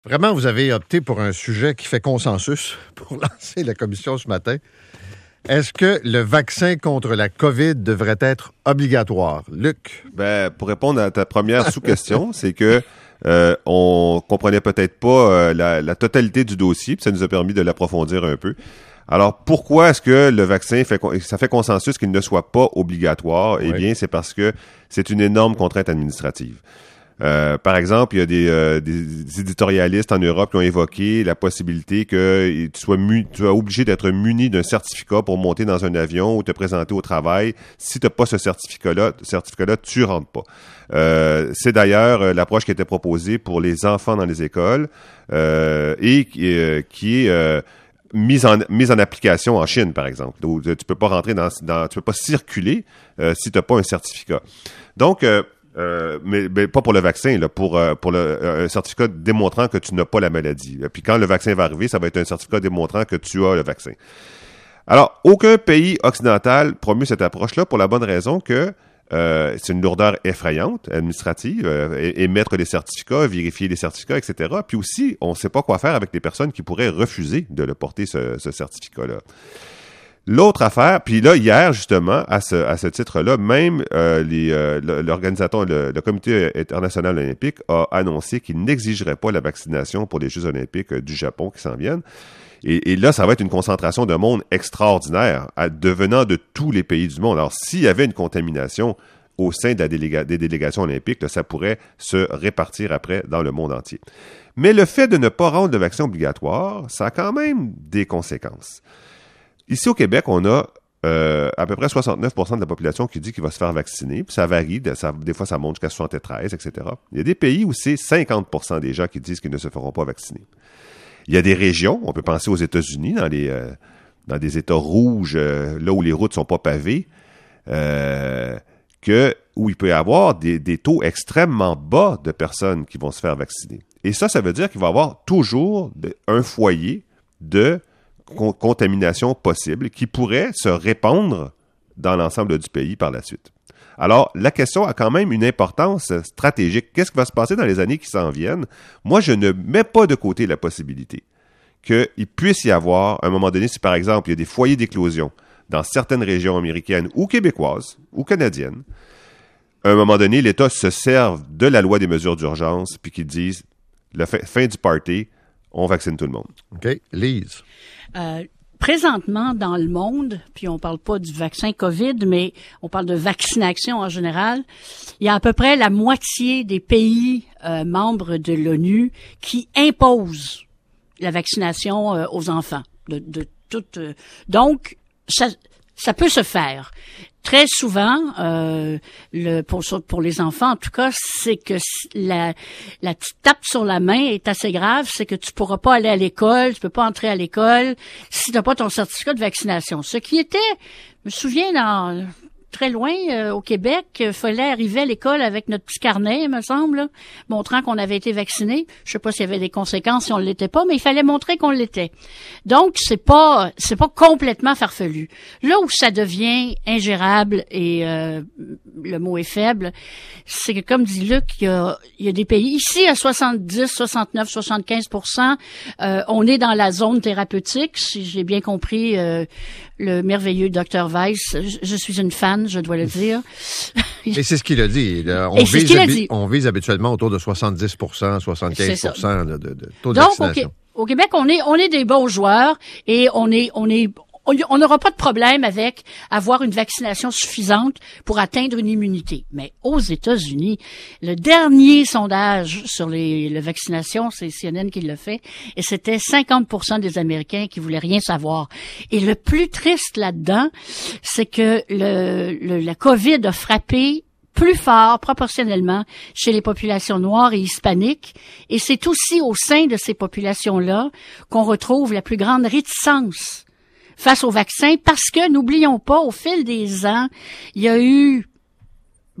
Vraiment, vous avez opté pour un sujet qui fait consensus pour lancer la commission ce matin. Est-ce que le vaccin contre la COVID devrait être obligatoire? Luc? Pour répondre à ta première sous-question, c'est que on comprenait peut-être pas la totalité du dossier, puis ça nous a permis de l'approfondir un peu. Alors, pourquoi est-ce que le vaccin ça fait consensus qu'il ne soit pas obligatoire? Eh bien, c'est parce que c'est une énorme contrainte administrative. Par exemple, il y a des éditorialistes en Europe qui ont évoqué la possibilité que tu sois obligé d'être muni d'un certificat pour monter dans un avion ou te présenter au travail. Si tu n'as pas ce certificat-là, tu rentres pas. C'est d'ailleurs l'approche qui était proposée pour les enfants dans les écoles et qui est mise en application en Chine, par exemple. Donc, tu peux pas rentrer tu peux pas circuler si tu n'as pas un certificat. Donc, mais pas pour le vaccin, là, pour un certificat démontrant que tu n'as pas la maladie. Puis quand le vaccin va arriver, ça va être un certificat démontrant que tu as le vaccin. Alors, aucun pays occidental promeut cette approche-là pour la bonne raison que c'est une lourdeur effrayante, administrative, émettre les certificats, vérifier les certificats, etc. Puis aussi, on ne sait pas quoi faire avec les personnes qui pourraient refuser de le porter, ce certificat-là. L'autre affaire, puis là, hier, justement, à ce titre-là, même l'organisateur, le Comité international olympique a annoncé qu'il n'exigerait pas la vaccination pour les Jeux olympiques du Japon qui s'en viennent. Et là, ça va être une concentration de monde extraordinaire, devenant de tous les pays du monde. Alors, s'il y avait une contamination au sein des délégations olympiques, là, ça pourrait se répartir après dans le monde entier. Mais le fait de ne pas rendre le vaccin obligatoire, ça a quand même des conséquences. Ici, au Québec, on a à peu près 69% de la population qui dit qu'il va se faire vacciner. Puis ça varie, des fois ça monte jusqu'à 73, etc. Il y a des pays où c'est 50% des gens qui disent qu'ils ne se feront pas vacciner. Il y a des régions, on peut penser aux États-Unis, dans des États rouges, là où les routes sont pas pavées, où il peut y avoir des taux extrêmement bas de personnes qui vont se faire vacciner. Et ça veut dire qu'il va y avoir toujours un foyer de contamination possible qui pourrait se répandre dans l'ensemble du pays par la suite. Alors, la question a quand même une importance stratégique. Qu'est-ce qui va se passer dans les années qui s'en viennent? Moi, je ne mets pas de côté la possibilité qu'il puisse y avoir, à un moment donné, si par exemple, il y a des foyers d'éclosion dans certaines régions américaines ou québécoises ou canadiennes, à un moment donné, l'État se serve de la loi des mesures d'urgence puis qu'ils disent, la fin du party, on vaccine tout le monde. OK. Lise? Présentement, dans le monde, puis on parle pas du vaccin COVID, mais on parle de vaccination en général, il y a à peu près la moitié des pays membres de l'ONU qui imposent la vaccination aux enfants. Donc, ça peut se faire. Très souvent, pour les enfants, en tout cas, c'est que la petite tape sur la main est assez grave, c'est que tu pourras pas aller à l'école, tu peux pas entrer à l'école si t'as pas ton certificat de vaccination. Ce qui était, je me souviens, très loin, au Québec, il fallait arriver à l'école avec notre petit carnet, il me semble, là, montrant qu'on avait été vacciné. Je sais pas s'il y avait des conséquences si on ne l'était pas, mais il fallait montrer qu'on l'était. Donc, c'est pas complètement farfelu. Là où ça devient ingérable et le mot est faible, c'est que, comme dit Luc, il y a des pays, ici à 70, 69, 75%, on est dans la zone thérapeutique, si j'ai bien compris le merveilleux Dr Weiss. Je suis une fan, je dois le dire. Et c'est ce qu'il a dit. On vise habituellement autour de 70%, 75% de taux de vaccination. Donc, au Québec, on est des bons joueurs et on n'aura pas de problème avec avoir une vaccination suffisante pour atteindre une immunité. Mais aux États-Unis, le dernier sondage sur la vaccination, c'est CNN qui l'a fait, et c'était 50% des Américains qui voulaient rien savoir. Et le plus triste là-dedans, c'est que la COVID a frappé plus fort proportionnellement chez les populations noires et hispaniques. Et c'est aussi au sein de ces populations-là qu'on retrouve la plus grande réticence face au vaccin, parce que, n'oublions pas, au fil des ans, il y a eu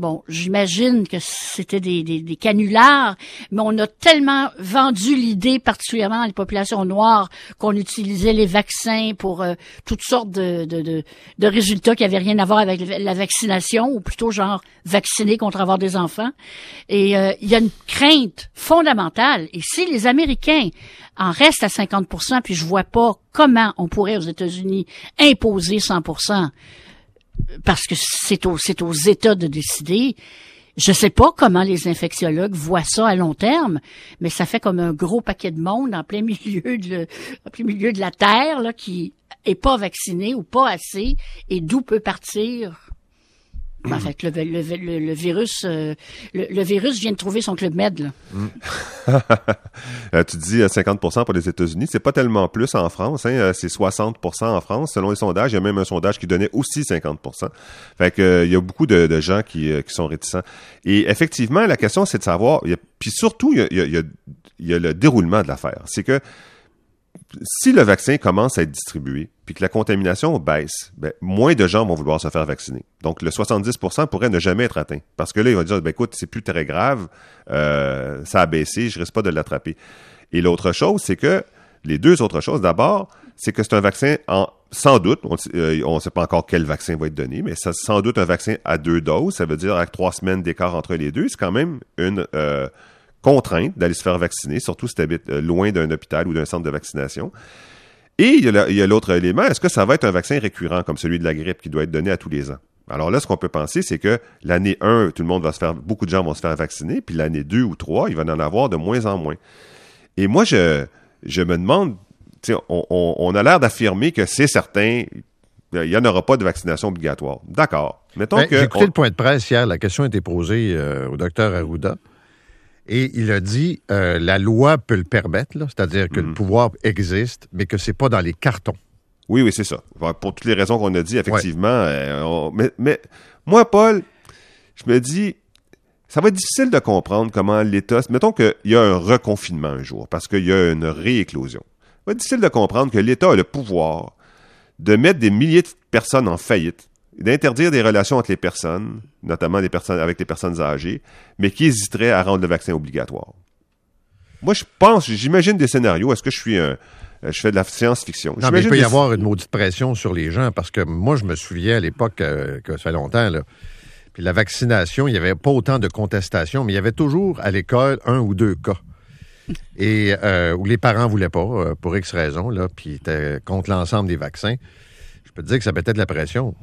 Bon, j'imagine que c'était des canulars, mais on a tellement vendu l'idée, particulièrement dans les populations noires, qu'on utilisait les vaccins pour toutes sortes de résultats qui n'avaient rien à voir avec la vaccination, ou plutôt genre vacciner contre avoir des enfants. Et il y a une crainte fondamentale. Et si les Américains en restent à 50%, puis je vois pas comment on pourrait aux États-Unis imposer 100%, parce que c'est aux États de décider. Je sais pas comment les infectiologues voient ça à long terme, mais ça fait comme un gros paquet de monde en plein milieu de la Terre, là, qui est pas vacciné ou pas assez, et d'où peut partir. En fait, le virus vient de trouver son Club Med, là. Tu dis 50% pour les États-Unis. C'est pas tellement plus en France, hein. C'est 60% en France, selon les sondages. Il y a même un sondage qui donnait aussi 50%. Fait que, il y a beaucoup de gens qui sont réticents. Et effectivement, la question, c'est de savoir, puis surtout, il y a le déroulement de l'affaire. C'est que, si le vaccin commence à être distribué, puis que la contamination baisse, ben, moins de gens vont vouloir se faire vacciner. Donc, le 70% pourrait ne jamais être atteint. Parce que là, ils vont dire, ben, écoute, c'est plus très grave, ça a baissé, je risque pas de l'attraper. Et l'autre chose, c'est que, les deux autres choses, d'abord, c'est que c'est un vaccin sans doute, on ne sait pas encore quel vaccin va être donné, mais c'est sans doute un vaccin à 2 doses, ça veut dire avec 3 semaines d'écart entre les deux, c'est quand même une contrainte d'aller se faire vacciner, surtout si tu habites loin d'un hôpital ou d'un centre de vaccination. Et il y a l'autre élément, est-ce que ça va être un vaccin récurrent comme celui de la grippe qui doit être donné à tous les ans? Alors là, ce qu'on peut penser, c'est que l'année 1, beaucoup de gens vont se faire vacciner, puis l'année 2 ou 3, il va en avoir de moins en moins. Et moi, je me demande, on a l'air d'affirmer que c'est certain, il n'y en aura pas de vaccination obligatoire. D'accord. Mettons que j'ai écouté le point de presse hier, la question a été posée au docteur Arruda. Et il a dit, la loi peut le permettre, là, c'est-à-dire que le pouvoir existe, mais que c'est pas dans les cartons. Oui, c'est ça. Pour toutes les raisons qu'on a dit, effectivement. Ouais. Mais moi, Paul, je me dis, ça va être difficile de comprendre comment l'État... Mettons qu'il y a un reconfinement un jour, parce qu'il y a une rééclosion. Ça va être difficile de comprendre que l'État a le pouvoir de mettre des milliers de personnes en faillite, d'interdire des relations entre les personnes, notamment avec les personnes âgées, mais qui hésiteraient à rendre le vaccin obligatoire. Moi, j'imagine des scénarios. Est-ce que je fais de la science-fiction? Non, mais il peut y avoir une maudite pression sur les gens, parce que moi, je me souviens à l'époque, que ça fait longtemps, là, puis la vaccination, il n'y avait pas autant de contestations, mais il y avait toujours à l'école 1 ou 2 cas. Et où les parents voulaient pas, pour X raisons, là, puis étaient contre l'ensemble des vaccins. Je peux te dire que ça mettait de la pression.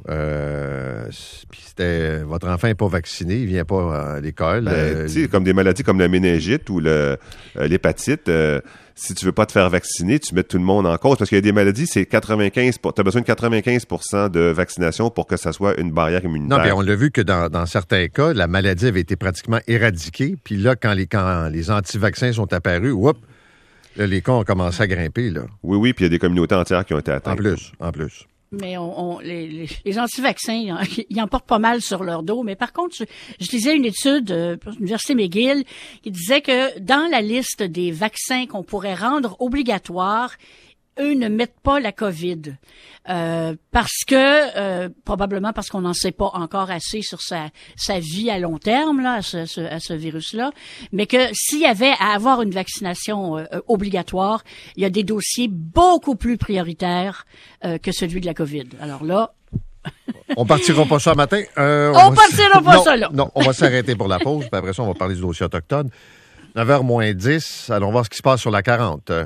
Puis c'était, votre enfant n'est pas vacciné, il vient pas à l'école. Comme des maladies comme la méningite ou l'hépatite, si tu veux pas te faire vacciner, tu mets tout le monde en cause. Parce qu'il y a des maladies, c'est 95%. Tu as besoin de 95% de vaccination pour que ça soit une barrière immunitaire. Non, mais on l'a vu que dans certains cas, la maladie avait été pratiquement éradiquée. Puis là, quand les anti-vaccins sont apparus, là, les cas ont commencé à grimper. Là. Oui, puis il y a des communautés entières qui ont été atteintes. En plus. Mais les anti-vaccins, ils en portent pas mal sur leur dos. Mais par contre, je lisais une étude pour l'Université McGill qui disait que dans la liste des vaccins qu'on pourrait rendre obligatoires, eux ne mettent pas la COVID. Parce que, probablement parce qu'on n'en sait pas encore assez sur sa vie à long terme, là, à ce virus-là. Mais que s'il y avait à avoir une vaccination obligatoire, il y a des dossiers beaucoup plus prioritaires que celui de la COVID. Alors là... On partira pas ça matin. On partira pas ça là. Non, on va s'arrêter pour la pause, puis après ça, on va parler du dossier autochtone. 9h moins 10, allons voir ce qui se passe sur la 40.